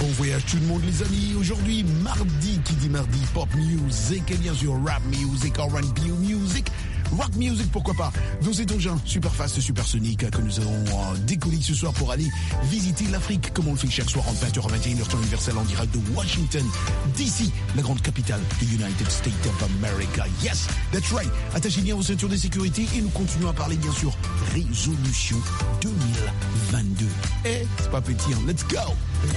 Bon voyage tout le monde les amis. Aujourd'hui mardi, qui dit mardi, pop music et bien sûr rap music, R&B music, rock music pourquoi pas. Dans cet engin super fast, super sonique que nous allons décoller ce soir pour aller visiter l'Afrique comme on le fait chaque soir entre 20h et 21h temps universel en direct de Washington DC, la grande capitale des United States of America. Yes, that's right. Attachez bien vos ceintures de sécurité et nous continuons à parler bien sûr résolution 2022. Eh, c'est pas petit, hein. Let's go.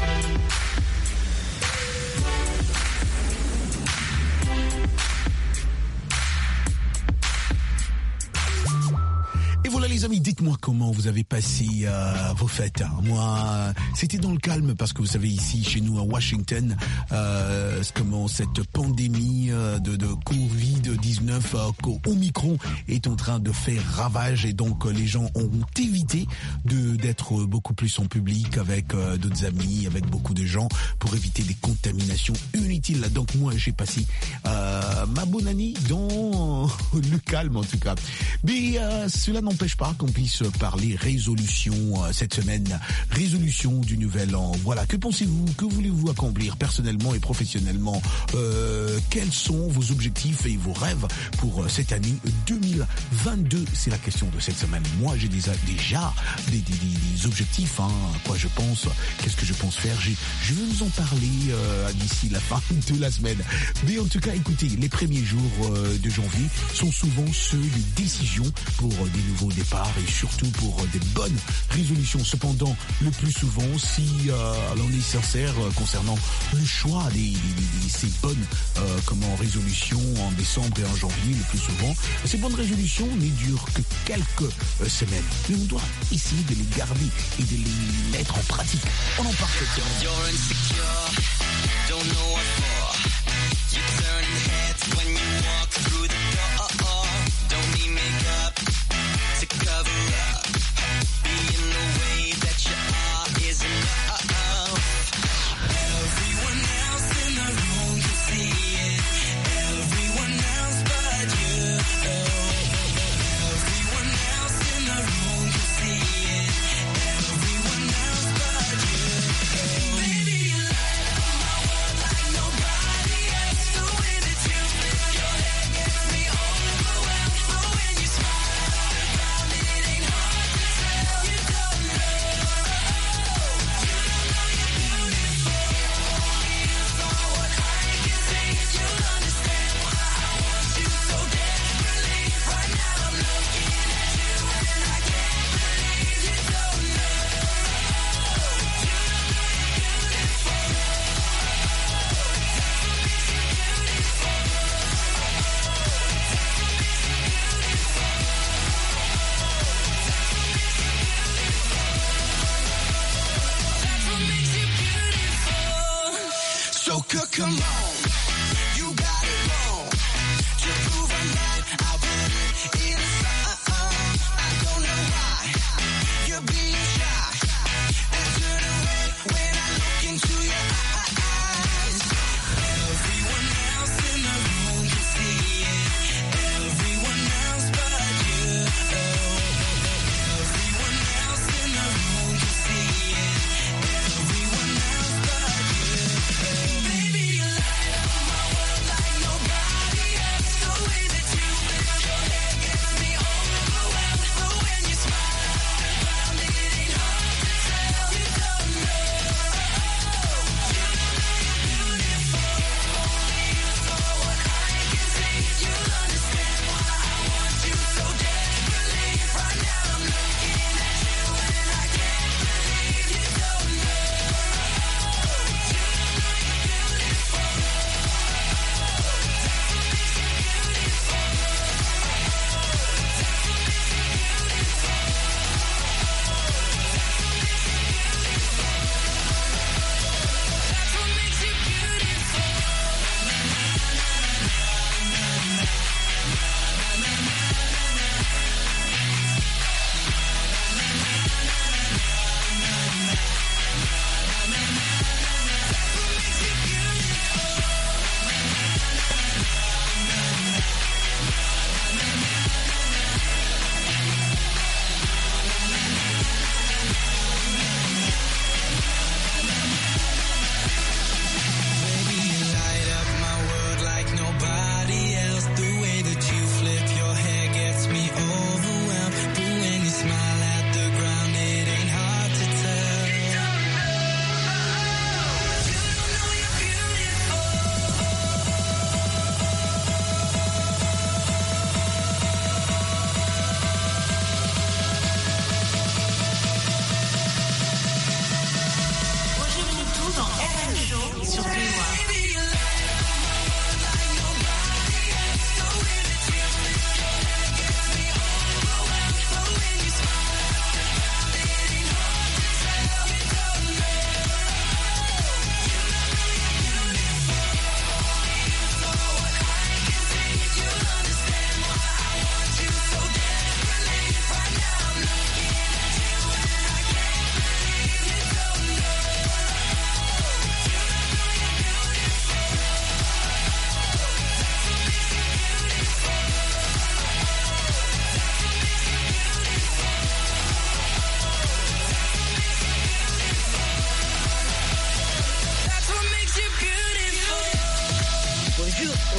Et voilà les amis, dites-moi comment vous avez passé vos fêtes. Moi, c'était dans le calme parce que vous savez ici chez nous à Washington, comment cette pandémie de Covid-19 Omicron est en train de faire ravage et donc les gens ont évité d'être beaucoup plus en public avec d'autres amis, avec beaucoup de gens pour éviter des contaminations inutiles. Donc moi j'ai passé ma bonne année dans le calme en tout cas. Mais cela n'empêche pas qu'on puisse parler résolution cette semaine, résolution du nouvel an. Voilà, que pensez-vous, que voulez-vous accomplir personnellement et professionnellement, quels sont vos objectifs et vos rêves pour cette année 2022? C'est la question de cette semaine. Moi j'ai déjà des objectifs, hein, quoi je pense, qu'est-ce que je pense faire, je vais vous en parler d'ici la fin de la semaine. Mais en tout cas écoutez, les premiers jours de janvier sont souvent ceux de décision pour des nouveaux départs et surtout pour des bonnes résolutions. Cependant, le plus souvent, si l'on est sincère concernant le choix de ces bonnes résolutions en décembre et en janvier, le plus souvent, ces bonnes résolutions ne durent que quelques semaines. Mais on doit essayer de les garder et de les mettre en pratique. On en parle cette semaine. You're insecure, don't know what for. You're turning heads when you walk through the door. Don't need makeup to cover up. Being the way that you are is enough. Everyone else in the room can see it. Everyone else but you. Everyone else in the room can see it. Everyone else but you. Baby, you light up my world like nobody else. The way that you flip your hair gets me overwhelmed. But when you smile around, it ain't hard to tell. You don't know. You don't know you're beautiful. If all what I can say is you'll understand why I want you so desperately. Right now I'm looking at you and I can't believe you don't know. You don't know you're beautiful. That's what makes you beautiful. So cook 'em on. You got it wrong. To prove I'm right, I'll put it in a song. I don't know why you're being shy and turn away when I look into your eyes. Everyone else in the room can see it. Everyone else but you. Everyone else in the room can see it. Everyone else but you. Baby, you light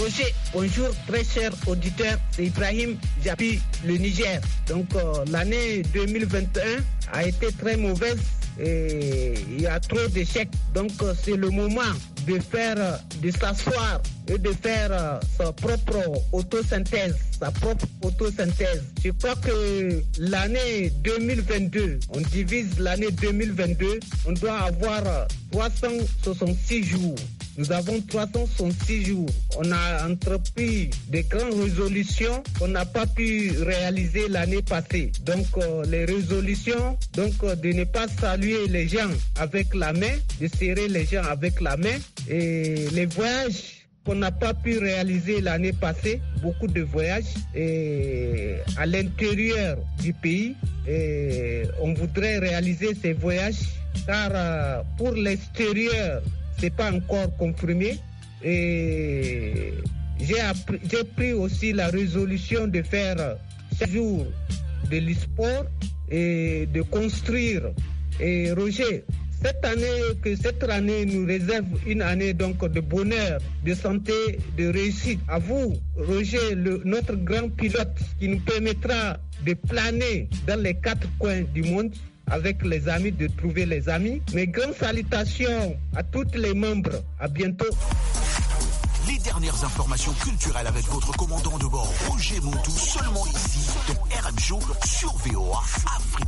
Roger, bonjour très cher auditeur, c'est Ibrahim Japi, le Niger. Donc l'année 2021 a été très mauvaise et il y a trop d'échecs. Donc c'est le moment de s'asseoir et de faire sa propre autosynthèse. Je crois que l'année 2022, on divise l'année 2022, on doit avoir 366 jours. Nous avons 366 jours. On a entrepris des grandes résolutions qu'on n'a pas pu réaliser l'année passée. Donc les résolutions, de ne pas saluer les gens avec la main, de serrer les gens avec la main, et les voyages qu'on n'a pas pu réaliser l'année passée, beaucoup de voyages à l'intérieur du pays. Et on voudrait réaliser ces voyages car pour l'extérieur, c'est pas encore confirmé. Et j'ai pris aussi la résolution de faire chaque jour de l'e-sport et de construire. Et Roger, cette année nous réserve une année donc de bonheur, de santé, de réussite. À vous, Roger, notre grand pilote qui nous permettra de planer dans les 4 coins du monde avec les amis, de trouver les amis. Mes grandes salutations à tous les membres. À bientôt. Les dernières informations culturelles avec votre commandant de bord, Roger Montou, seulement ici, dans RM Show sur VOA Afrique.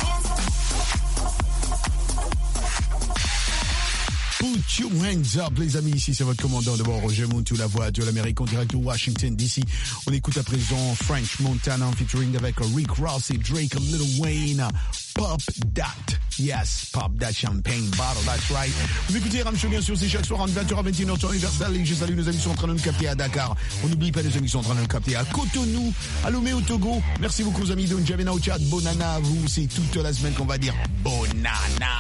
Put your hands up, les amis. Ici, c'est votre commandant de bord, Roger Montou, la voix de l'Amérique en direct de Washington, D.C. On écoute à présent French Montana featuring avec Rick Ross et Drake, Lil Wayne. Pop that. Yes, pop that champagne bottle, that's right. Vous écoutez RM Show, bien sûr, c'est chaque soir en 20h à 21h sur Universal. Et je salue nos amis qui sont en train de nous capter à Dakar. On n'oublie pas les amis qui sont en train de nous capter à Cotonou, à Lomé au Togo. Merci beaucoup, aux amis de N'Djamena au Tchad. Bonana à vous. C'est toute la semaine qu'on va dire bonana.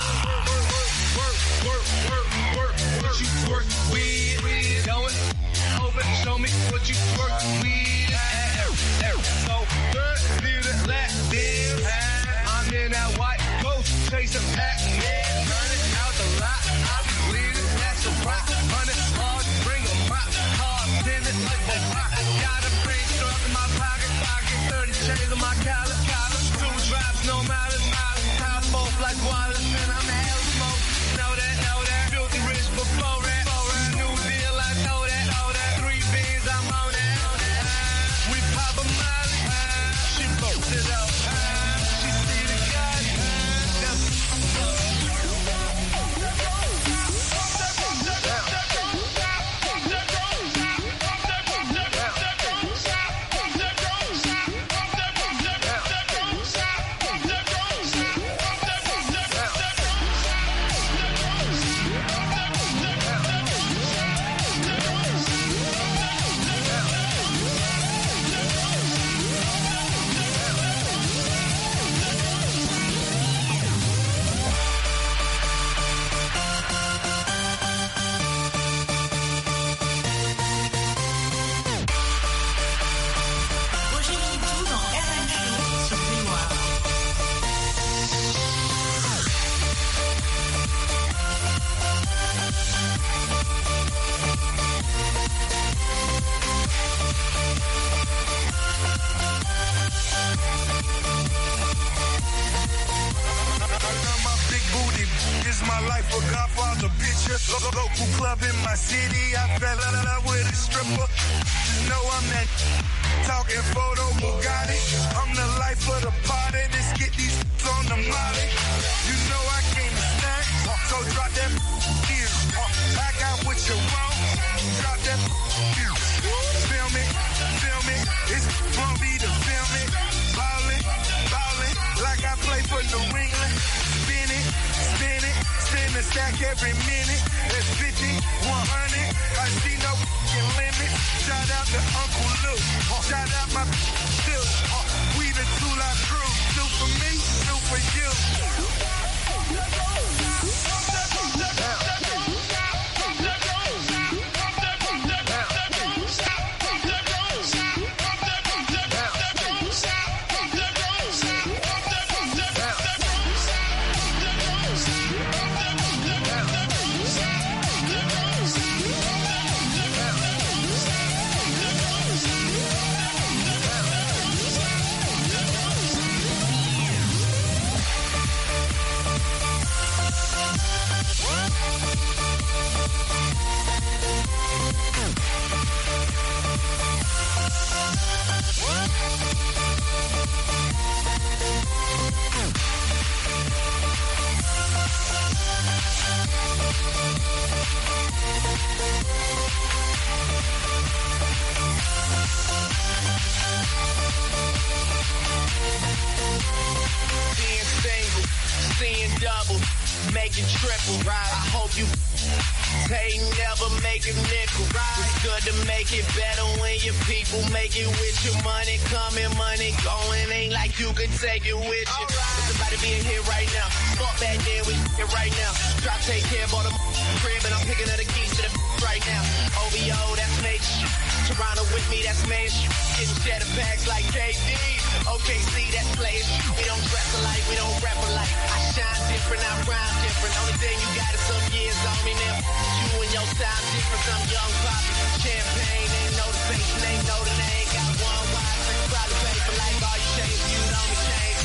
What you work with, know it, open, show me what you work with. So good, leave it like this. I'm in that white coast, chasing Pac-Man, running out the lot. I'm bleeding, that's a rock. 100 hard, bring a pop, hard, pin it like a rock. Got a brain stuck in my pocket, 30 chains on my collar. 2 drops, no mileage, top off like Wallace, and I'm hell smoke. Know that, filthy rich before that. New deal, I know that. 3 beans, I'm on that. We pop a molly, she bolts it up. She see the gun, local club in my city. I fell in love with a stripper. You know I'm that talking photo Bugatti. I'm the life of the party. Let's get these on the molly. You know I came to snack, so drop that here. I got what you want. Drop that here. Film it. It's gonna be the film it. Ballin', like I play for New England. Spin it. Spin a stack every minute. That's 50, 100. I see no fucking limit. Shout out to Uncle Luke. Shout out my dude. We the Tula crew. Do for me, do for you. Being single, seeing double, making triple. Right. I hope you pay, never make a nickel. Right. It's good to make it better when your people make it with your money coming, money going. Ain't like you can take it with you. There's somebody being here right now. Fuck back there, we here right now. Try to take care of all the crib, and I'm picking up the keys to the right now. OVO, that's made shit. Toronto with me, that's man shit. Getting cheddar bags like KD. OKC, that's players. We don't dress alike, we don't rap alike. I shine different, I rhyme different. Only thing you got is some years on me now. You and your style different, some young poppy. Champagne, ain't know the face, ain't know the name. Got one wife, and probably pay for life. All you change, you don't change.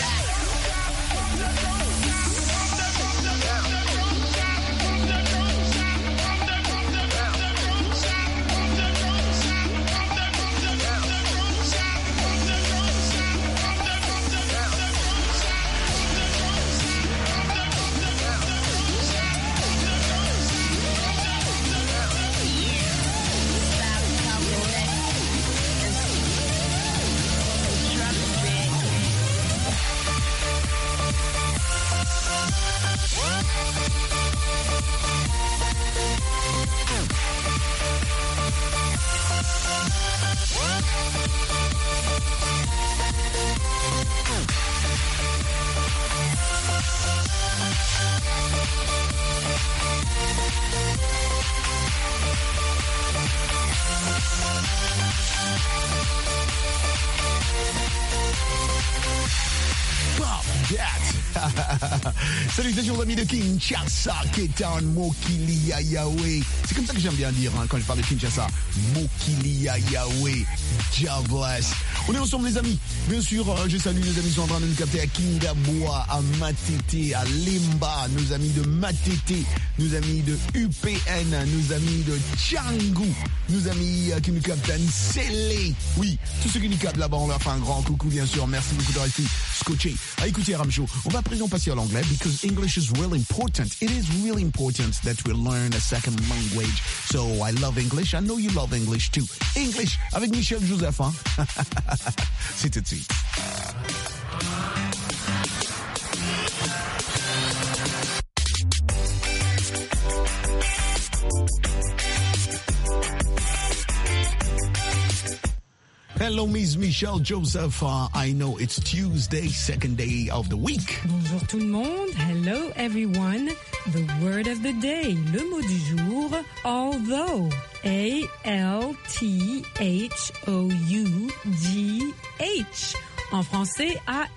Salutations amis de Kinshasa, K-Town, Mokilia Yahweh. C'est comme ça que j'aime bien dire quand je parle de Kinshasa. Mokilia Yahweh, God bless. On est ensemble les amis. Bien sûr, je salue nos amis qui sont en train de nous capter à Kingaboa, à Matete, à Limba, nos amis de Matete, nos amis de UPN, nos amis de Tchangou, nos amis qui nous captent à Nsele. Oui, tous ceux qui nous captent là-bas, on leur fait un grand coucou bien sûr. Merci beaucoup de rester scotché à écouter RM Show. On va à présent passer à l'anglais because English is really important. It is really important that we learn a second language. So I love English. I know you love English too. English avec Michel Joseph, hein? C'est tout de suite. Hello, Miss Michelle Joseph. I know it's Tuesday, second day of the week. Bonjour tout le monde. Hello everyone. The word of the day, le mot du jour, although. A-L-T-H-O-U-G-H. En français,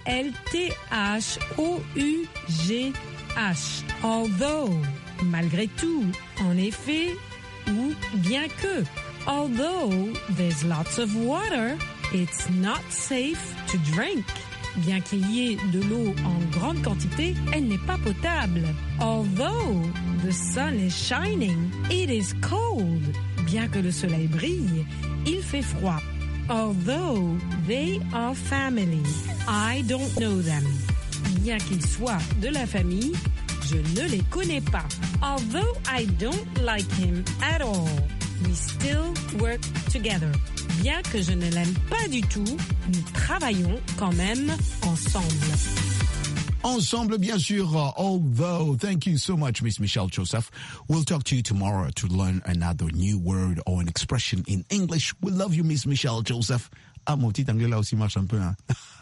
A-L-T-H-O-U-G-H. Although. Malgré tout. En effet. Ou bien que. Although there's lots of water, it's not safe to drink. Bien qu'il y ait de l'eau en grande quantité, elle n'est pas potable. Although the sun is shining, it is cold. Bien que le soleil brille, il fait froid. Although they are family, I don't know them. Bien qu'ils soient de la famille, je ne les connais pas. Although I don't like him at all, we still work together. Bien que je ne l'aime pas du tout, nous travaillons quand même ensemble. Ensemble, bien sûr, although. Thank you so much, Miss Michelle Joseph. We'll talk to you tomorrow to learn another new word or an expression in English. We love you, Miss Michelle Joseph. Ah, mon petit anglais là aussi marche un peu, hein.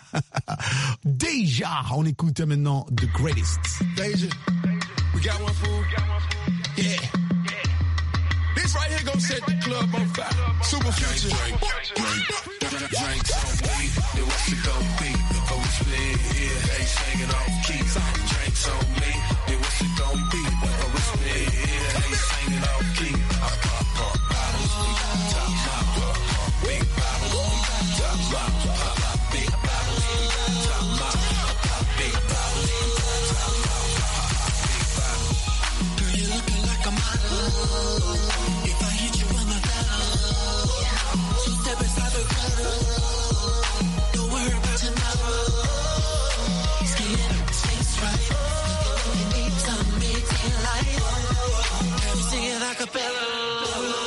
Deja, on écoute maintenant The Greatest. Deja, we got one fool. Yeah. This right here gon' set the club on fire. Super Future. Drinks on me, then what's it gon' be? Oh, it's been here, they singing off key. Drinks on me, then what's it gon' be? Oh, it's been here, they singing off key. I pop bottles, top mop, big bottles, top mop, big bottles, top mop, big bottles, top mop, big bottles. Girl, you looking like a model. If I hit you, I'm a battle. So step inside the cuddle. Don't worry about tomorrow. Skin tastes right. You need some mixing light. Every singing a cappella.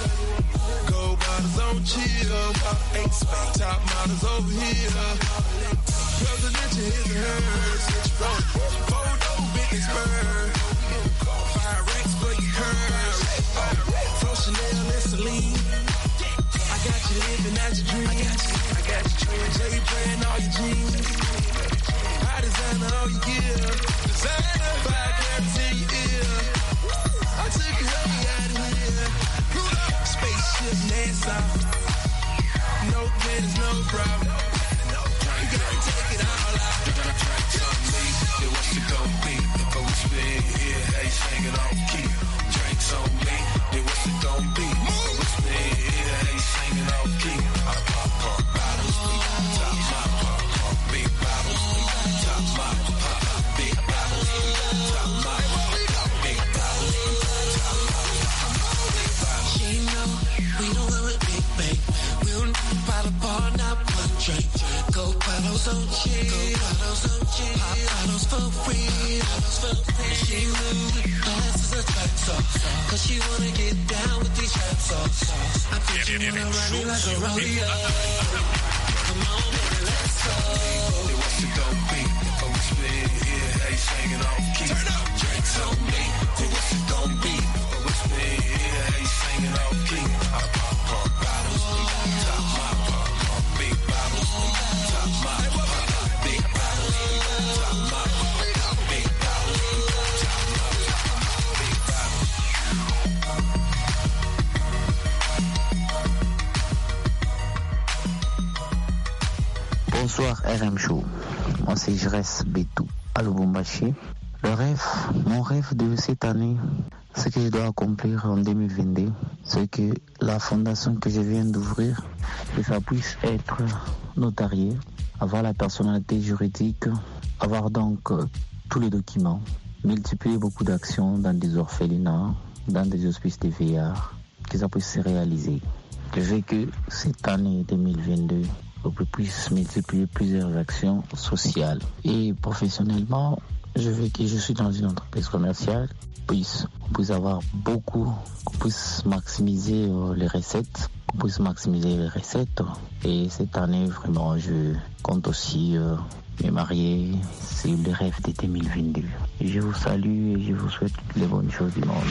Gold bottles on chill. Top models over here. Presidential his and hers. Photo Bentley Spurs. Fire racks for your curves. From Chanel and Celine. I got you living out your dreams. I got you dreams. So you playing all your jeans. High designer all your gear. Designer 5 carats in your ear. I took you heavy out of here. Spaceship NASA. No kids, no problem. You gotta take it all out. Tell me, yeah, what's it gonna be? If I was being here, how you singing on key? Drinks on me, yeah, what's it gonna be? If I was being here, how you singing on key? I pop bottles, top my pop, big bottles, top my pop, big bottles, top my pop, big bottles, top my pop, big bottles. She know we don't have a big bang. We don't bottle bar, not one drink. Go bottles on chill. Pop bottles for free. She knew glasses are tracks off. Cause she wanna get down with these tracks off. I think she wanna ride me like a rodeo. Come on, baby, let's go. What's it gonna be? If I was being here, how you singing on key? Turn up. Drinks on me. What's it gonna be? If I was being here, how you singing on key? I pop bottles. Top my pop, big bottles. Top my pop, big bottles. Top my pop, big bottles. Top my pop, big bottles. Bonsoir RM Show, moi c'est Jres Betou à Lubumbashi. Mon rêve de cette année, ce que je dois accomplir en 2022, c'est que la fondation que je viens d'ouvrir, que ça puisse être notarié, avoir la personnalité juridique, avoir donc tous les documents, multiplier beaucoup d'actions dans des orphelinats, dans des hospices de vieillards, que ça puisse se réaliser. Je veux que cette année 2022, on puisse multiplier plusieurs actions sociales. Et professionnellement, je veux que je suis dans une entreprise commerciale, on puisse avoir beaucoup, qu'on puisse maximiser les recettes, Et cette année, vraiment, je compte aussi me marier. C'est le rêve de 2022. Je vous salue et je vous souhaite toutes les bonnes choses du monde.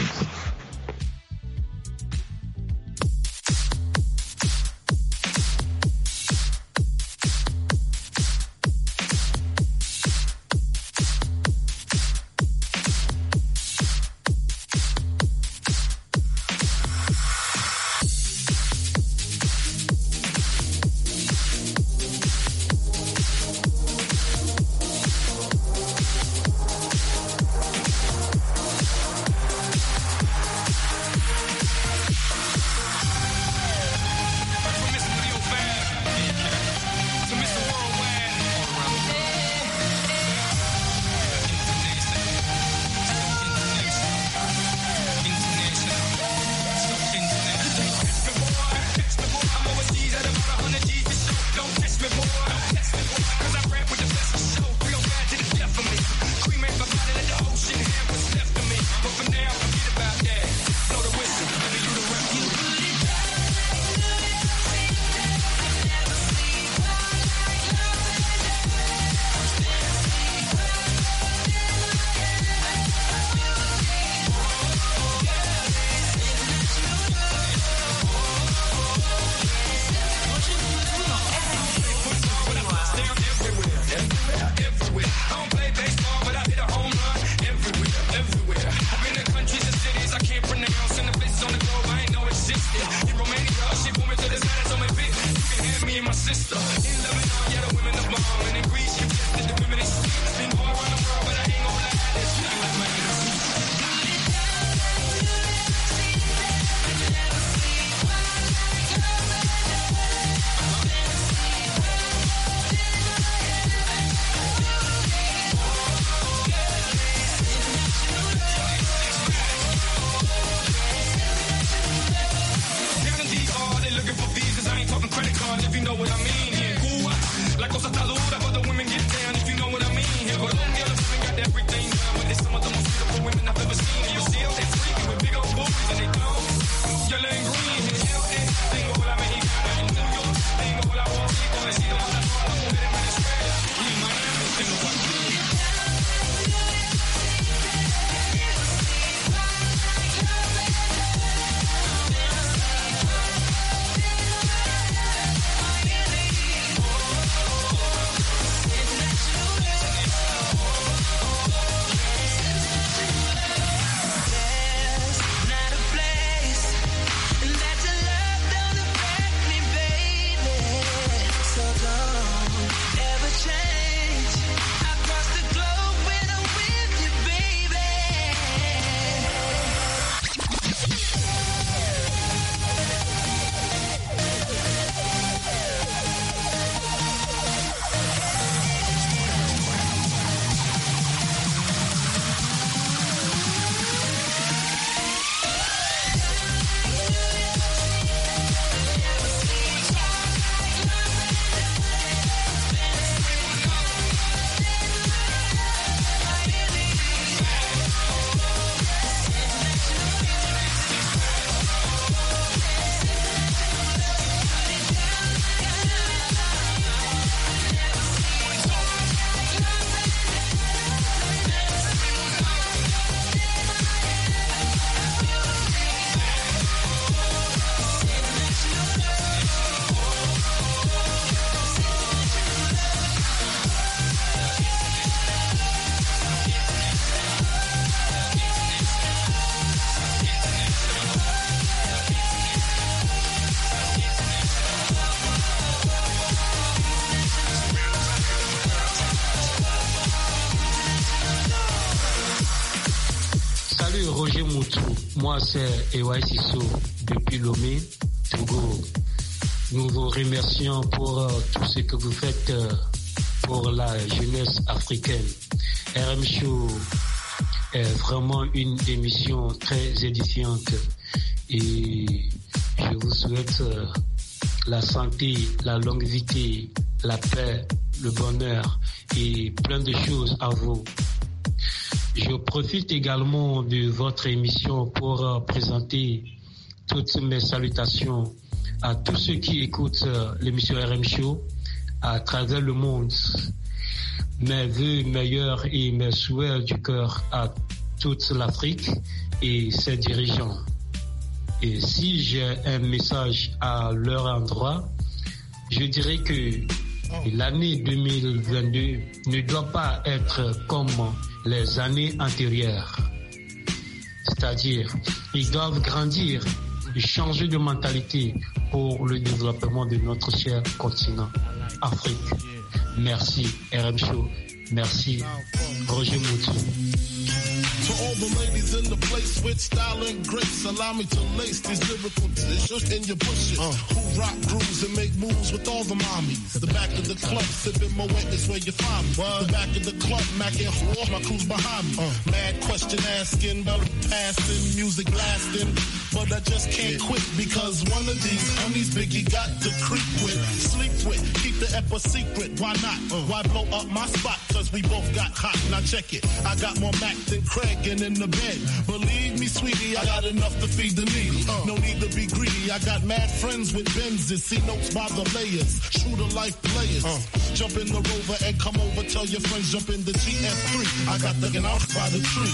Moi, c'est Ewa Sissou depuis Lomé, Togo. Nous vous remercions pour tout ce que vous faites pour la jeunesse africaine. RM Show est vraiment une émission très édifiante et je vous souhaite la santé, la longévité, la paix, le bonheur et plein de choses à vous. Je profite également de votre émission pour présenter toutes mes salutations à tous ceux qui écoutent l'émission RM Show à travers le monde. Mes vœux meilleurs et mes souhaits du cœur à toute l'Afrique et ses dirigeants. Et si j'ai un message à leur endroit, je dirais que l'année 2022 ne doit pas être comme les années antérieures. C'est-à-dire, ils doivent grandir et changer de mentalité pour le développement de notre cher continent, Afrique. Merci, RM Show. Merci, Roger Moutou. To all the ladies in the place with style and grace, allow me to lace these lyrical dishes in your bushes. Who rock grooves and make moves with all the mommies. The back of the club, sipping my wet is where you find me. The back of the club, macking whore, my crew's behind me. Mad question asking, passing, music blasting. But I just can't quit because one of these homies Biggie got to creep with, sleep with, keep the ep a secret. Why not? Why blow up my spot? Cause we both got hot. Now check it. I got more Mac than Craig and in the bed. Believe me, sweetie, I got enough to feed the needy. No need to be greedy. I got mad friends with Benzes. See notes by the layers. True to life players. Jump in the Rover and come over. Tell your friends jump in the GF3. I got the out by the tree.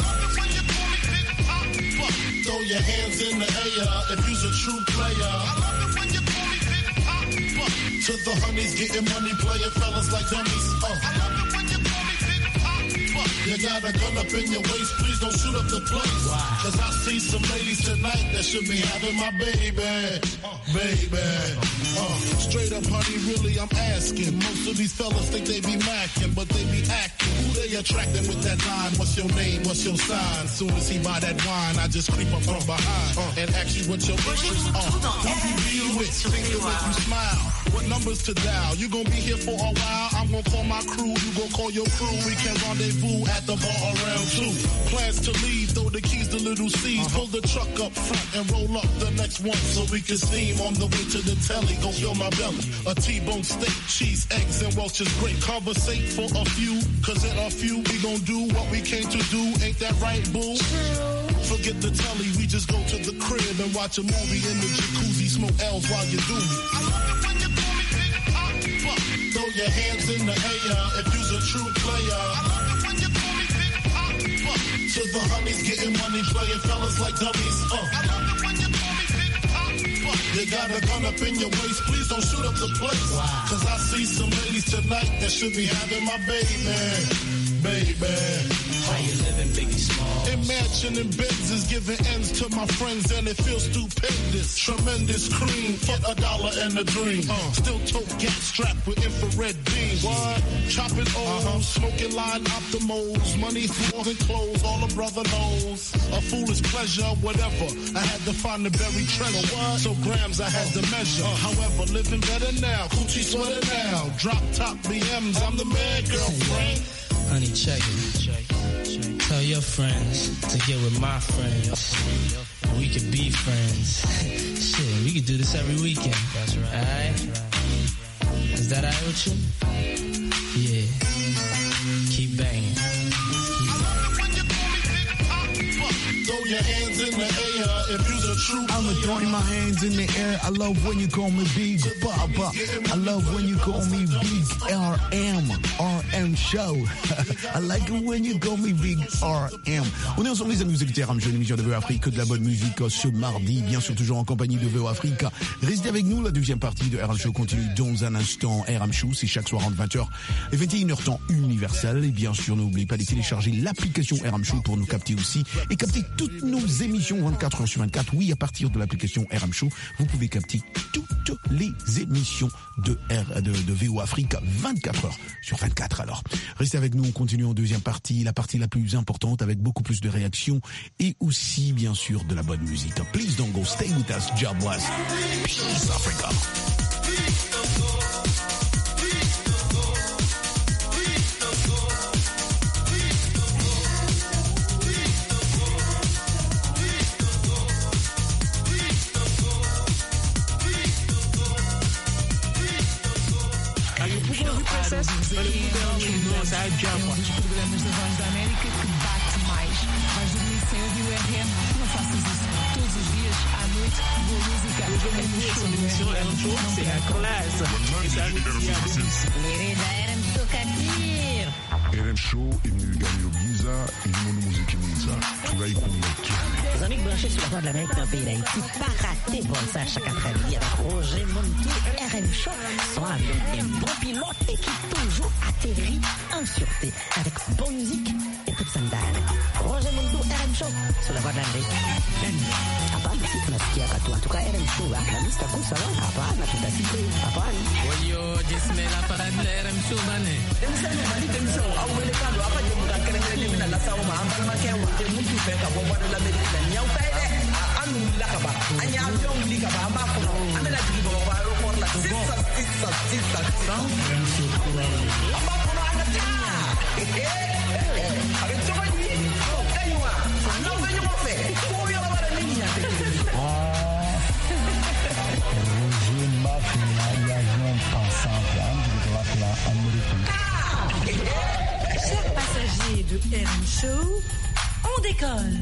Throw your hands in the air if you's a true player. To the honeys getting money, playing fellas like dummies. You got a gun up in your waist, please don't shoot up the place. Cause I see some ladies tonight that should be having my baby. Straight up, honey, really, I'm asking. Most of these fellas think they be macking, but they be acting. Who they attracting with that line? What's your name? What's your sign? Soon as he buy that wine, I just creep up from behind and ask you what your interests are. Who you be with? Think to make you smile. What numbers to dial? You gon' be here for a while. I'm gon' call my crew. You gon' call your crew. We can rendezvous at the bar around 2. Plans to leave, throw the keys to little C's. Pull the truck up front and roll up the next one so we can steam on the way to the telly. Go fill my belly. A T-bone steak, cheese, eggs, and Welch's grape. Conversate for a few, cause in a few we gon' do what we came to do. Ain't that right, boo? Forget the telly, we just go to the crib and watch a movie in the jacuzzi. Smoke L's while you do me. Throw your hands in the air if you's a true player. To the honeys getting money, playing fellas like dummies. You got a gun up in your waist, please don't shoot up the place. Cause I see some ladies tonight that should be having my baby. How you living, Biggie Small? Imagining Benz is giving ends to my friends and it feels stupendous. Tremendous cream, get $1 and a dream. Still tote gas strapped with infrared beams. What? Chopping O's, smoking line optimals. Money, more than clothes, all a brother knows. A foolish pleasure, whatever. I had to find the buried treasure. So grams I had to measure. However, living better now. Coochie sweater now. Drop top BMs, I'm the man, girlfriend. Honey, check it. Tell your friends to get with my friends. We could be friends. Shit, we could do this every weekend. That's right. Alright? Is that alright with you? Yeah. Keep banging. Throw your hands in the air if you's a true player. I'm throwing my hands in the air. I love when you call me Big Papa. I love when you call me Big RM Show. I like it when you call me Big RM. On est ensemble les amis, vous écoutez RM Show, une émission de VO Afrique, que de la bonne musique ce mardi, bien sûr toujours en compagnie de VO Afrique. Restez avec nous, la deuxième partie de RM Show continue dans un instant. RM Show, c'est chaque soir entre 20h et 21h temps universel. Et bien sûr, n'oubliez pas de télécharger l'application RM Show pour nous capter aussi et capter toutes toutes nos émissions 24 heures sur 24. Oui, à partir de l'application RM Show, vous pouvez capter toutes les émissions de VO Afrique 24 heures sur 24. Alors, restez avec nous, on continue en deuxième partie, la partie la plus importante avec beaucoup plus de réactions et aussi, bien sûr, de la bonne musique. Please don't go, stay with us, God bless. Peace, Africa. Os programas da Voz da América que bate mais. Vais dormir sem ouvir o RM? Não faças isso. Todos os dias, à noite, boa música. C'est la classe. RM Show imilingani Giza ilimono muziki mwiza tunaikumbatiana. Les amis branchés sur la Voix de l'Amérique dans le pays d'Haïti, pas rater bon ça chaque après-midi avec Roger Montou, RM Show, sont avec un bon pilote et qui toujours atterrit en sûreté avec bonne musique et toute sandale. Roger Montou, RM Show, sur la Voix de l'Amérique. Hapana, si tunasikia katua, tuka RM Show, la lista kusa wa, hapana, tutasikia, hapana. Oyo, jisme la parade la RM Show, bane. Chers passagers de RM Show, on décolle.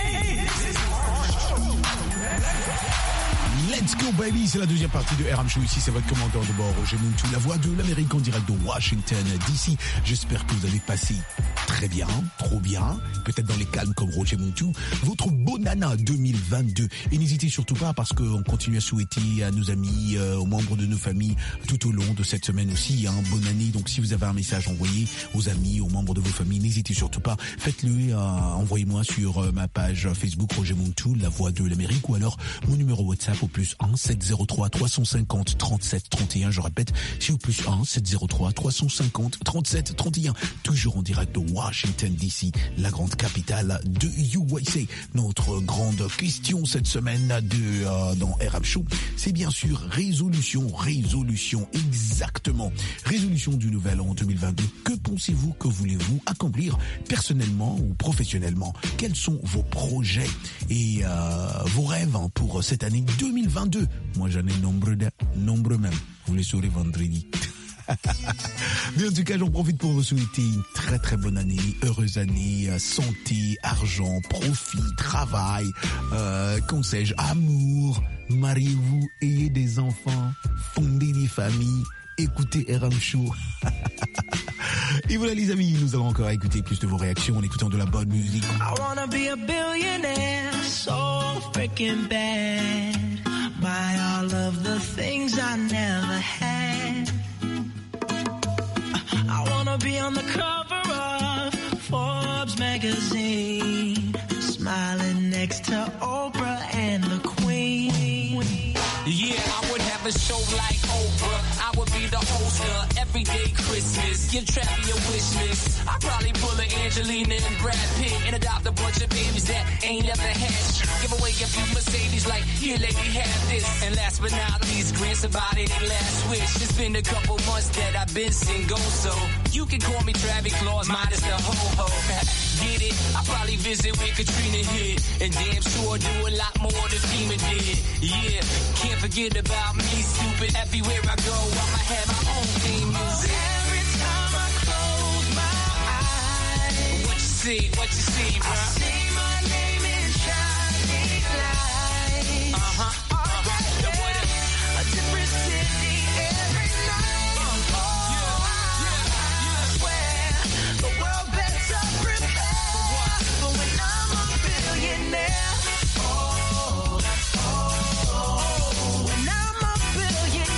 Let's go baby, c'est la deuxième partie de RM Show. Ici c'est votre commandant de bord Roger Montou, la voix de l'Amérique en direct de Washington DC. J'espère que vous avez passé très bien, trop bien, peut-être dans les calmes comme Roger Montou, votre bonne année 2022. Et n'hésitez surtout pas parce qu'on continue à souhaiter à nos amis, aux membres de nos familles tout au long de cette semaine aussi, bonne année. Donc si vous avez un message envoyé aux amis, aux membres de vos familles, n'hésitez surtout pas, faites-le, envoyez-moi sur ma page Facebook Roger Montou, la voix de l'Amérique, ou alors mon numéro WhatsApp au plus 1 703 350 37 31. Je répète, c'est au plus 1 703 350 37 31. Toujours en direct de Washington DC, la grande capitale de USA. Notre grande question cette semaine dans RM Show, c'est bien sûr résolution, exactement. Résolution du nouvel an 2022. Que pensez-vous, que voulez-vous accomplir personnellement ou professionnellement? Quels sont vos projets et vos rêves pour cette année 2022? Moi j'en ai nombreux même. Vous les saurez vendredi. Mais en tout cas, j'en profite pour vous souhaiter une très très bonne année, heureuse année, santé, argent, profit, travail, qu'on sais-je, amour, mariez-vous, ayez des enfants, fondez des familles, écoutez RM Show. Et voilà les amis, nous allons encore écouter plus de vos réactions en écoutant de la bonne musique. I wanna be a billionaire, so freaking bad. Buy all of the things I never had. I wanna be on the cover of Forbes magazine, smiling next to Oprah and the Queen. Yeah, I would have a show like Oprah. I would be the host of Everyday Christmas. Give Travis a wish list. I'd probably pull a Angelina and Brad Pitt and adopt a bunch of babies that ain't never had shit. Give away a few Mercedes like, here lady, have this. And last but not least, grant somebody their last wish. It's been a couple months that I've been single, so you can call me Travis Claus, minus the ho-ho. Get it? I probably visit where Katrina hit, and damn sure do a lot more than FEMA did. Yeah, can't forget about me, stupid. Everywhere I go, I'ma have my own theme music. Every time I close my eyes, What you see, bro? I see my name in shining lights. A different city every night. I swear the world better prepare for when I'm a billionaire. When I'm a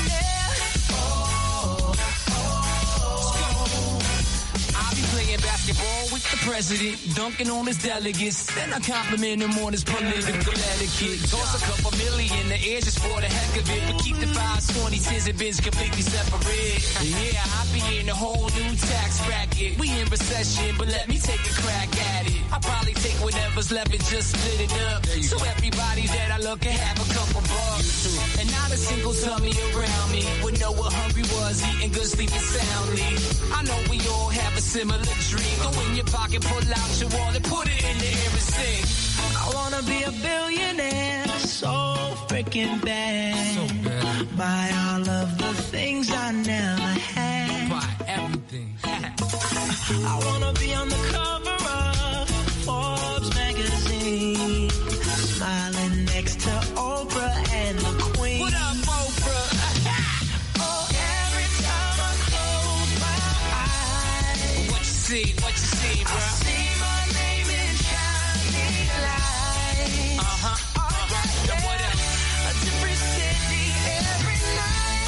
billionaire. I'll be playing basketball ball with the president, dunking on his delegates. Then I compliment him on his political etiquette. Toss a couple million in the air just for the heck of it, but keep the 520 10s and bins completely separate. Yeah, I be in a whole new tax bracket. We in recession, but let me take a crack at it. I'll probably take whatever's left and just split it up, so everybody that I look can have a couple bucks. And not a single tummy around me would know what hungry was, eating good, sleeping soundly. I know we all have a similar dream. Go in your pocket, pull out your wallet, put it in the air and sing. I wanna be a billionaire, so freaking bad. So bad. Buy all of the things I never had. Buy everything. I wanna be on the cover of Forbes magazine, smiling next to Oprah and the Queen. What up, Oprah? Oh, every time I close my eyes, What you see, bro? I see my name in shining lights. Alright, Now what else? a different city every night.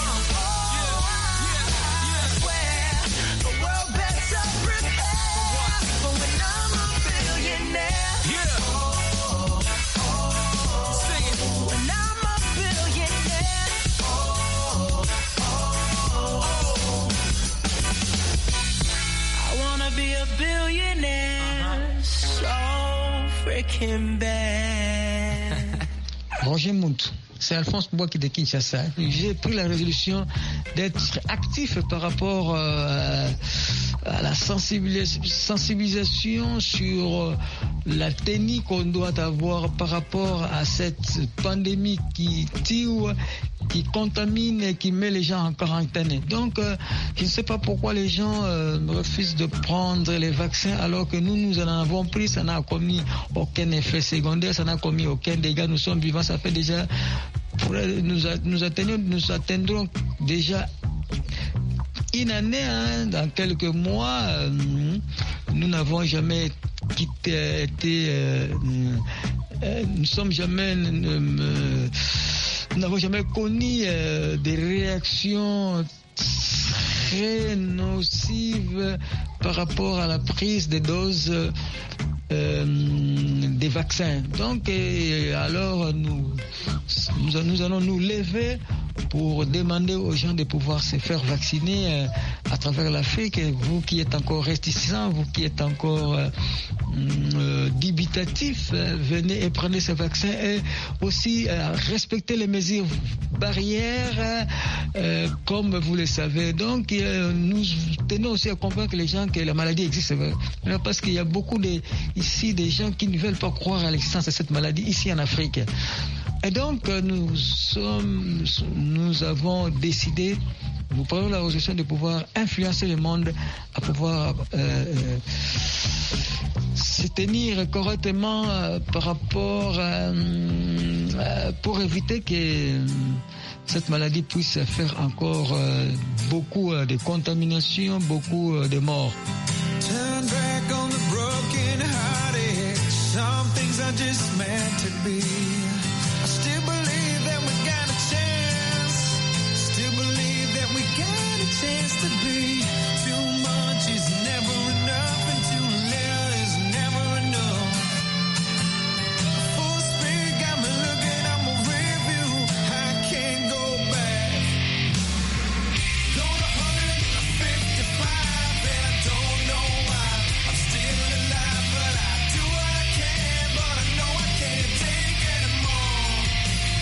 I swear the world better prepare for when I'm a billionaire. Yeah. Sing it. When I'm a billionaire. I wanna be a billionaire, so freaking bad. Roger Muntu. C'est Alphonse Mbouaki de Kinshasa. J'ai pris la résolution d'être actif par rapport à la sensibilisation sur la technique qu'on doit avoir par rapport à cette pandémie qui tue, qui contamine et qui met les gens en quarantaine. Donc, je ne sais pas pourquoi les gens refusent de prendre les vaccins alors que nous en avons pris. Ça n'a commis aucun effet secondaire, ça n'a commis aucun dégât. Nous sommes vivants, ça fait déjà... Nous atteindrons déjà une année, dans quelques mois. Nous n'avons jamais nous n'avons jamais connu des réactions très nocives par rapport à la prise des doses des vaccins. Donc, alors nous allons nous lever pour demander aux gens de pouvoir se faire vacciner à travers l'Afrique. Vous qui êtes encore réticents, vous qui êtes encore dubitatifs, venez et prenez ce vaccin et aussi respectez les mesures barrières comme vous le savez. Donc, nous tenons aussi à convaincre les gens que la maladie existe, parce qu'il y a beaucoup ici des gens qui ne veulent pas croire à l'existence de cette maladie ici en Afrique. Et donc, nous avons décidé, nous prenons la résolution de pouvoir influencer le monde à pouvoir se tenir correctement par rapport pour éviter que cette maladie puisse faire encore beaucoup de contamination, beaucoup de morts. Turn back on the broken hearted. Some things are just meant to be. I still believe that we got a chance. Still believe that we got a chance to be. Too much is never enough, and too little is never enough. Full speed got me looking at my review. I can't go back. Go to 155, and I don't know why. I'm still alive, but I do what I can. But I know I can't take anymore.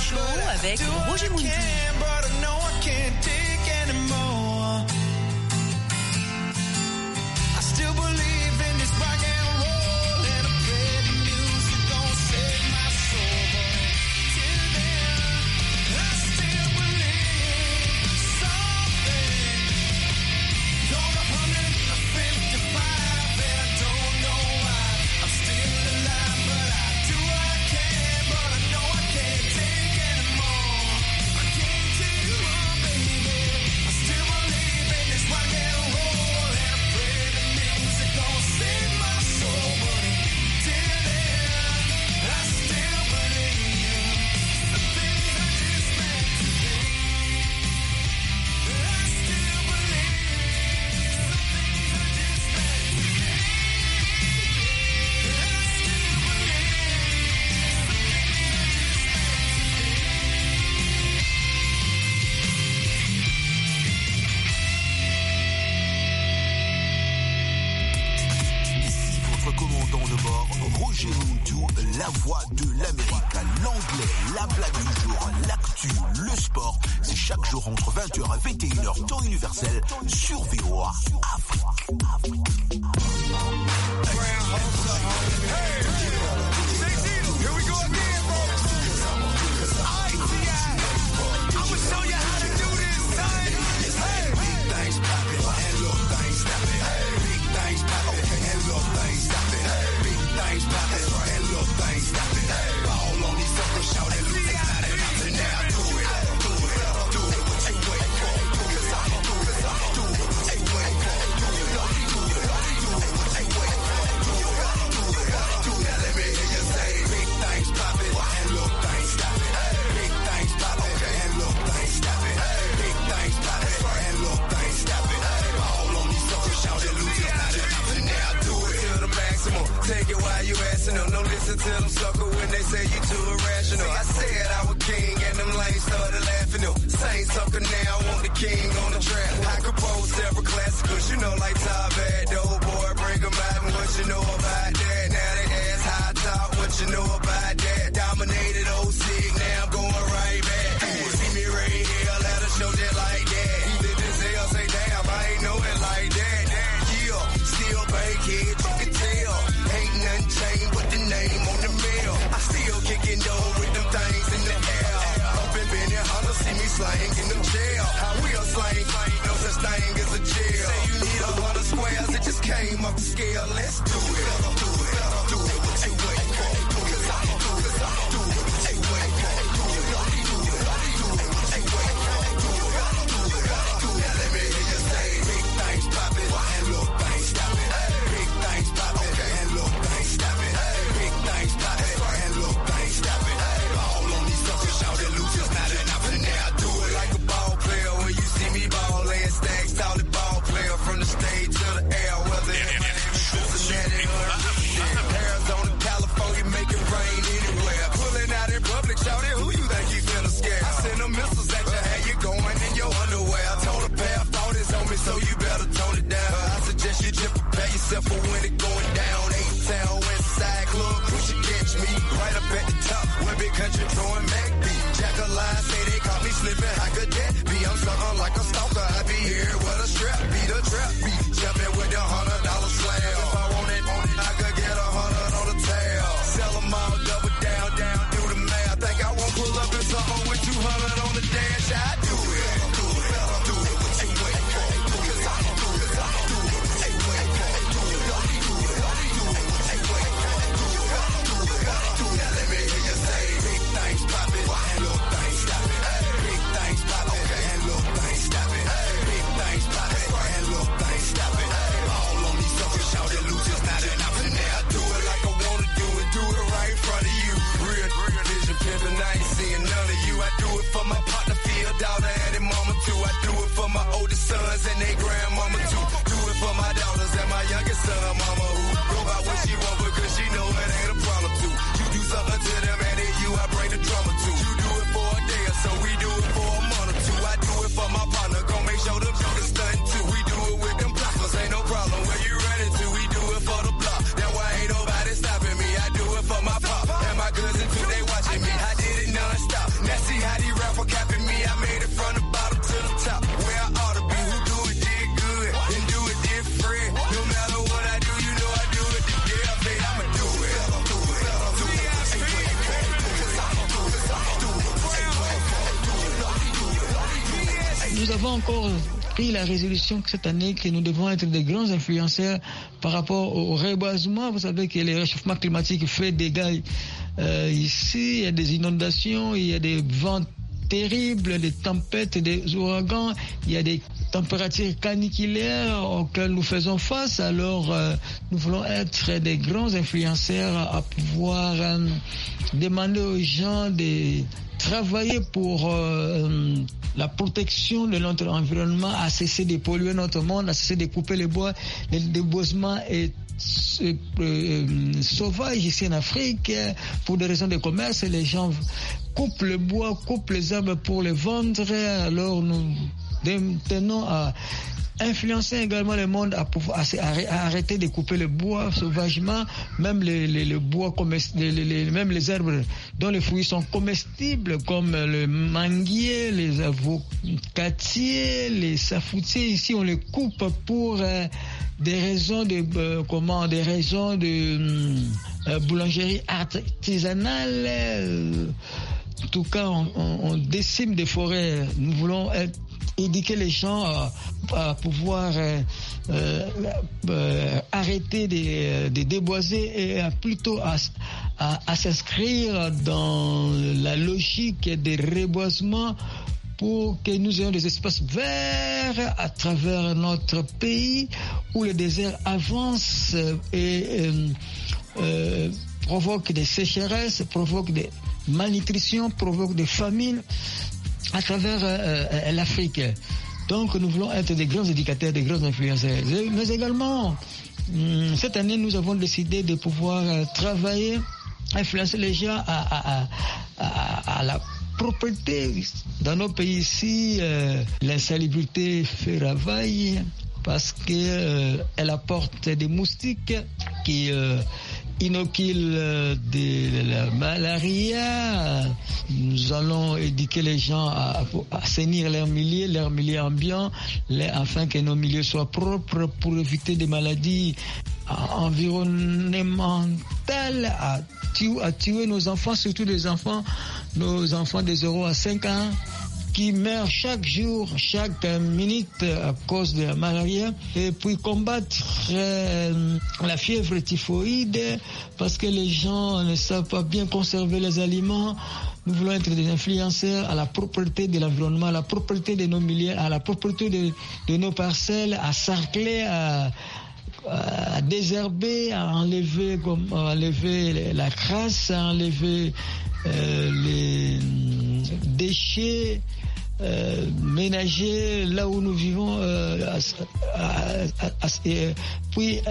Show avec Roger Mountou. Commandant de bord, Roger Mountou, la voix de l'Amérique, l'anglais, la blague du jour, l'actu, le sport. C'est chaque jour entre 20h et 21h, temps universel, sur VOA Afrique. Take it while you asking them. Don't listen to them sucker when they say you too irrational. I said I was king and them lanes started laughing them. Same sucker now, I want the king on the track. I compose several classicals, you know, like Top Bad, the old boy, bring them out and what you know about that. Now they ask high top, what you know about that. Dominated old Sig, now I'm going right back. See me right here, let us show that like that. He did this hell, say damn, I ain't know it like that. Yeah, still bankhead, you can tell. Ain't nothing changed but the name on the mail. I still kicking dough with them things in the air. Up in Benny Hunter, see me slang in them jail. How we a slang, no such thing as a jail. Say you need 100 squares, it just came off the scale. Let's do it. Do it. Do it. Hey, wait. Do it. Do it. Do it. Hey, wait. Do it. Do it. Do it. Hey, wait. Do it. Do it. Do it. Let me hear you say big things poppin' and little things stoppin'. Big things poppin' and little things stoppin'. Big things poppin' and little things stoppin'. Ball on these suckers, shout it loose, it's not enough, and now I do it like a ball player. When you see me ball, laying stacks, solid ball player from the stage to the air, whether it's Cincinnati or Arizona, California, make it rain anywhere. Pulling out in public, shout it, who you think you finna scare? I send them missiles at you, how you going in your underwear? I told a pair of thoughts on me, so you better tone it down. I suggest you just prepare yourself for when it going down. 8-Town, West Side Club, you should catch me right up at the top. Where big country throwing Mac B. Jack a line, say they caught me slipping. How could that be? I'm something like a stalker. I be here with a strap, be the trap, be jumping with the $100 slab. If I want it, I could get 100 on the tail. Sell them all, double down, do the math. Think I won't pull up in something with 200 on the dash. I do it, do it, do it. Hey, wait, do it, do it, do it. Hey, wait, do it, do it, do it. Hey, wait, do it, do it. Now let me hear you say big things poppin' and little things stoppin'. Big things poppin' and little things stoppin'. Big things encore pris la résolution cette année que nous devons être des grands influenceurs par rapport au reboisement. Vous savez que le réchauffement climatique fait des dégâts ici, il y a des inondations, il y a des vents terribles, des tempêtes, des ouragans, il y a des températures caniculaires auxquelles nous faisons face. Alors nous voulons être des grands influenceurs à pouvoir demander aux gens de travailler pour la protection de notre environnement, à cesser de polluer notre monde, à cesser de couper les bois. Le déboisement est sauvage ici en Afrique pour des raisons de commerce. Les gens coupent le bois, coupent les arbres pour les vendre. Alors nous tenons à influencer également le monde à arrêter de couper le bois sauvagement, même les bois même les arbres dont les fruits sont comestibles, comme le manguier, les avocatiers, les safoutiers. Ici, on les coupe pour des raisons de boulangerie artisanale. En tout cas, on décime des forêts. Nous voulons éduquer les gens à pouvoir arrêter de déboiser et plutôt à s'inscrire dans la logique des reboisements pour que nous ayons des espaces verts à travers notre pays où le désert avance et provoque des sécheresses, provoque des malnutrition, provoque des famines à travers l'Afrique. Donc nous voulons être des grands éducateurs, des grands influenceurs. Mais également, cette année, nous avons décidé de pouvoir travailler, influencer les gens à la propreté. Dans nos pays ici, l'insalubrité fait ravaille parce qu'elle apporte des moustiques qui inoculent de la malaria. Nous allons éduquer les gens à assainir leur milieu ambiant, afin que nos milieux soient propres pour éviter des maladies environnementales, à tuer nos enfants, surtout nos enfants de 0 à 5 ans, qui meurent chaque jour, chaque minute à cause de la malaria, et puis combattre la fièvre typhoïde parce que les gens ne savent pas bien conserver les aliments. Nous voulons être des influenceurs à la propreté de l'environnement, à la propreté de nos milieux, à la propreté de nos parcelles, à sarcler, à désherber, à enlever la crasse, à enlever les déchets ménagers là où nous vivons, puis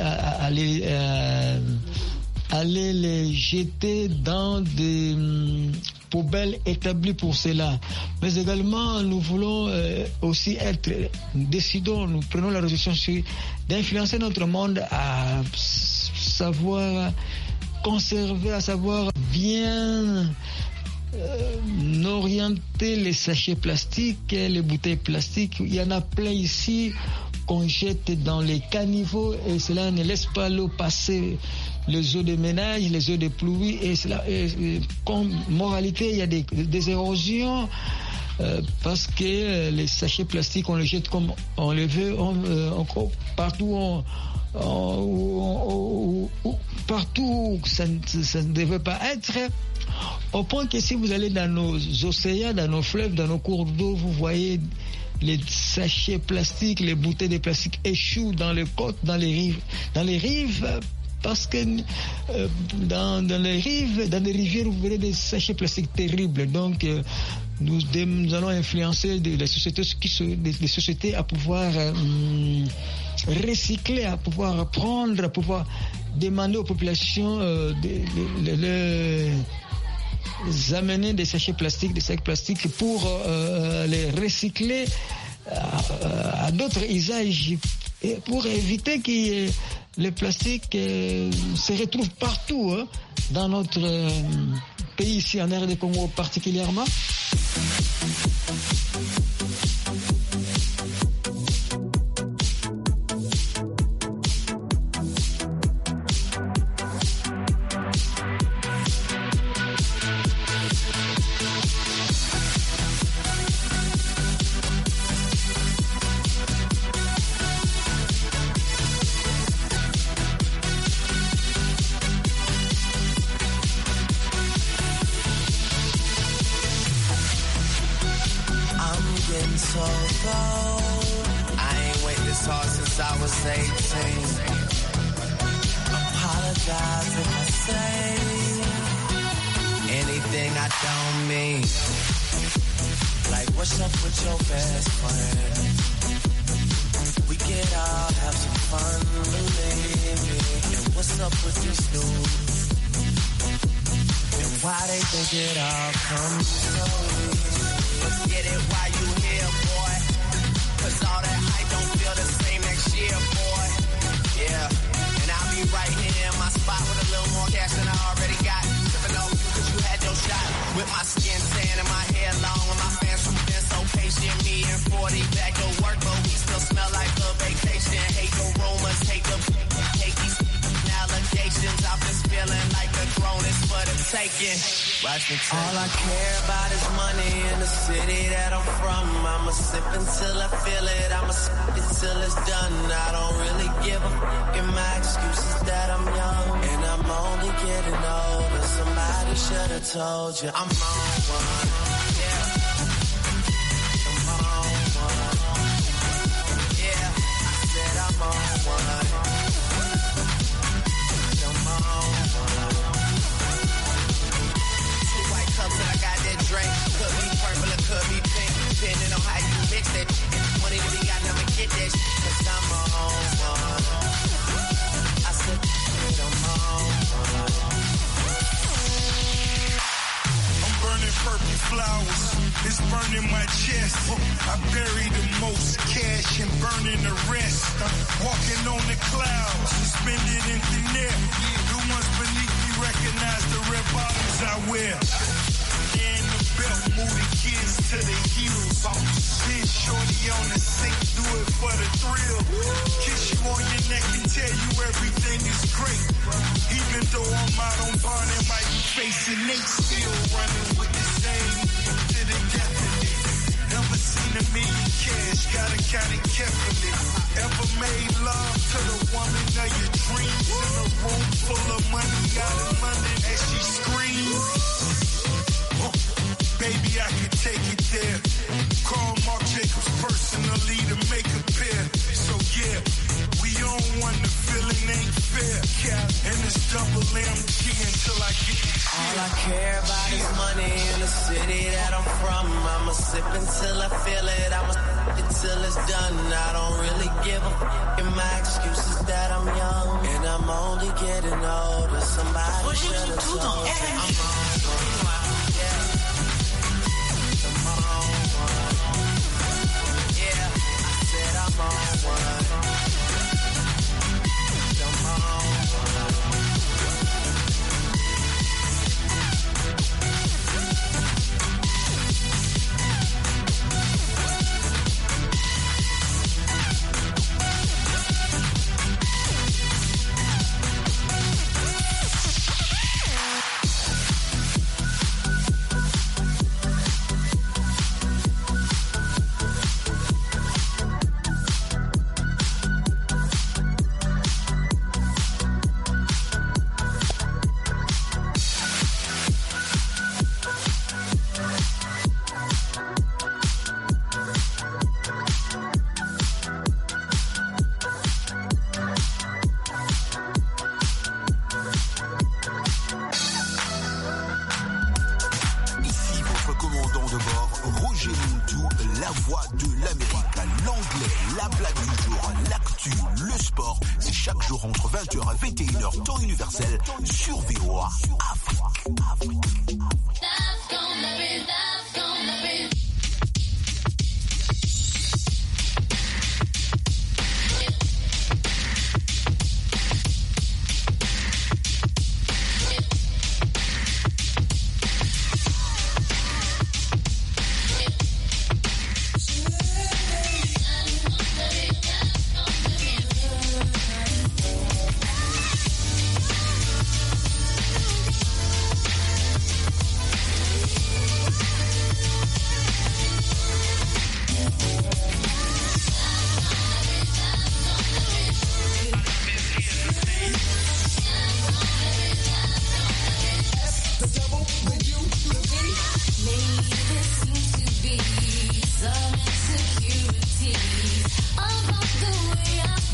aller les jeter dans des poubelles établies pour cela. Mais également, nous voulons aussi nous prenons la résolution d'influencer notre monde à savoir conserver, à savoir bien orienter les sachets plastiques, les bouteilles plastiques. Il y en a plein ici qu'on jette dans les caniveaux et cela ne laisse pas l'eau passer, les eaux de ménage, les eaux de pluie, et cela, comme moralité, il y a des érosions parce que les sachets plastiques, on les jette comme on les veut, partout partout où ça ne devait pas être, au point que si vous allez dans nos océans, dans nos fleuves, dans nos cours d'eau, vous voyez les sachets plastiques, les bouteilles de plastique échouent dans les côtes, dans les rives, parce que dans les rivières, vous verrez des sachets plastiques terribles. Donc nous allons influencer les sociétés à pouvoir recycler, à pouvoir prendre, à pouvoir demander aux populations de amener des sachets plastiques, des sacs plastiques pour les recycler à d'autres usages, et pour éviter que le plastique se retrouve partout dans notre pays, ici en RD Congo particulièrement. was 18. Apologize if I say anything I don't mean. Like, what's up with your best friend? We could all have some fun, believe me. And what's up with these dudes? And why they think it all comes so easy? Let's get it while you here, boy. Cause all that hype don't feel the same next year, boy. Yeah. And I'll be right here in my spot with a little more cash than I already got. Tripping on you cause you had your shot. With my skin tan and my hair long and my fans from been so patient. Me and 40 back to work, but we still smell like a vacation. Hate the rumors, hate these allegations. I'm just feeling like a throne is for the taking. All I care about is money in the city that I'm from. I'ma sip until I feel it. I'ma sip it till it's done. I don't really give a fuck, and my excuse is that I'm young and I'm only getting older. Somebody should have told you I'm on one. Yeah, I'm on one. Yeah, I said I'm on one. I'm on one. Two white cups and I got that drink. Could be purple or could be pink, depending on how you mix that. Money to be, I never get that shit, cause I'm on one. I said I'm on one. Burning purple flowers, it's burning my chest. I bury the most cash and burning the rest. Walking on the clouds, suspended in thin air. The ones beneath me recognize the red bottoms I wear. And the belt, move the kids to the heels. Then shorty on the sink, do it for the thrill. Kiss you on your neck and tell you everything is great. Even though I'm out on bond and might be facing Nate, still running with the same to the death of it. Never seen $1 million cash, gotta count it carefully. Ever made love to the woman of your dreams in a room full of money out in London as she screams? Baby, I could take it there. Call Marc Jacobs personally to make a pair. So yeah, we on one, the feeling ain't fair. And it's double MG until I get it. All I care about is money in the city that I'm from. I'ma sip until I feel it. I'ma sip it till it's done. I don't really give a fuck, and my excuse is that I'm young and I'm only getting older. Somebody should have told me I'm on one. Yeah. I'm on one. Yeah, I said I'm on one. I'm on one.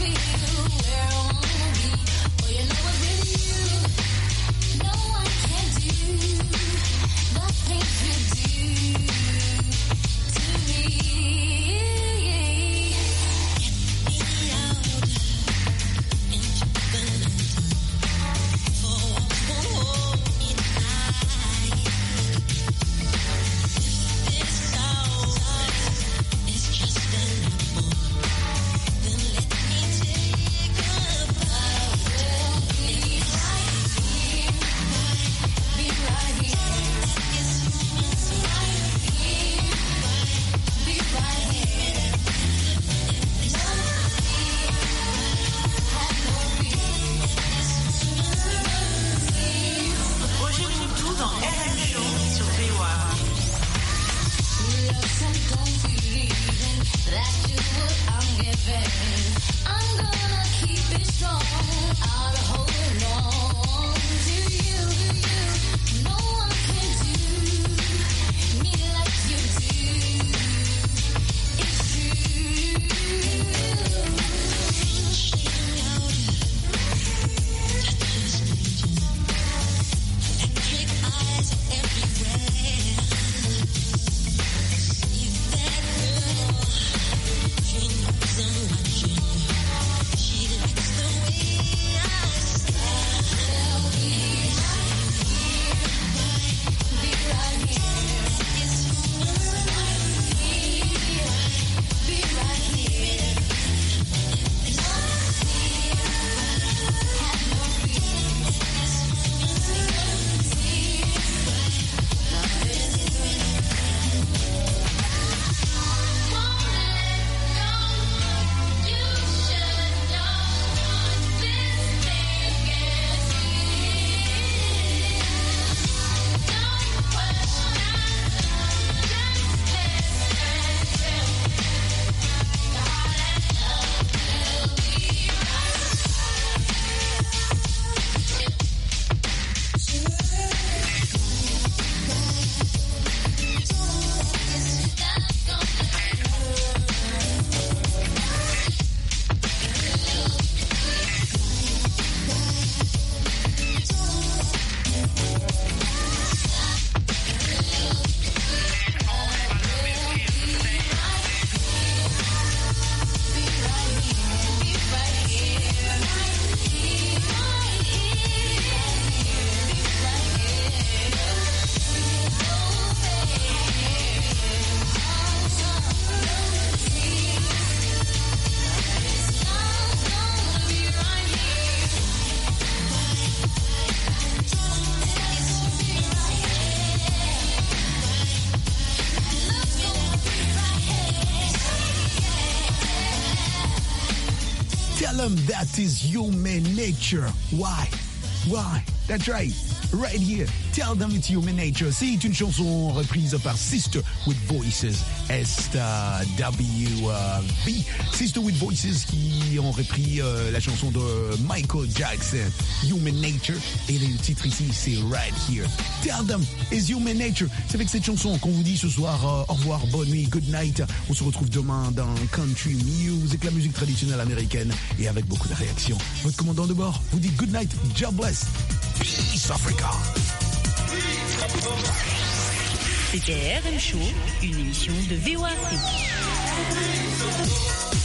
Tell them that is human nature. Why? That's right. Right here. Tell them it's human nature. C'est une chanson reprise par Sister with Voices. SWV. Sister with Voices qui ont repris la chanson de Michael Jackson, Human Nature. Et le titre ici, c'est Right Here. Tell them it's human nature. C'est avec cette chanson qu'on vous dit ce soir au revoir, bonne nuit, good night. On se retrouve demain dans Country Music, la musique traditionnelle américaine, et avec beaucoup de réactions. Votre commandant de bord vous dit good night, God bless. Peace Africa. C'était RM Show, une émission de VOA Afrique.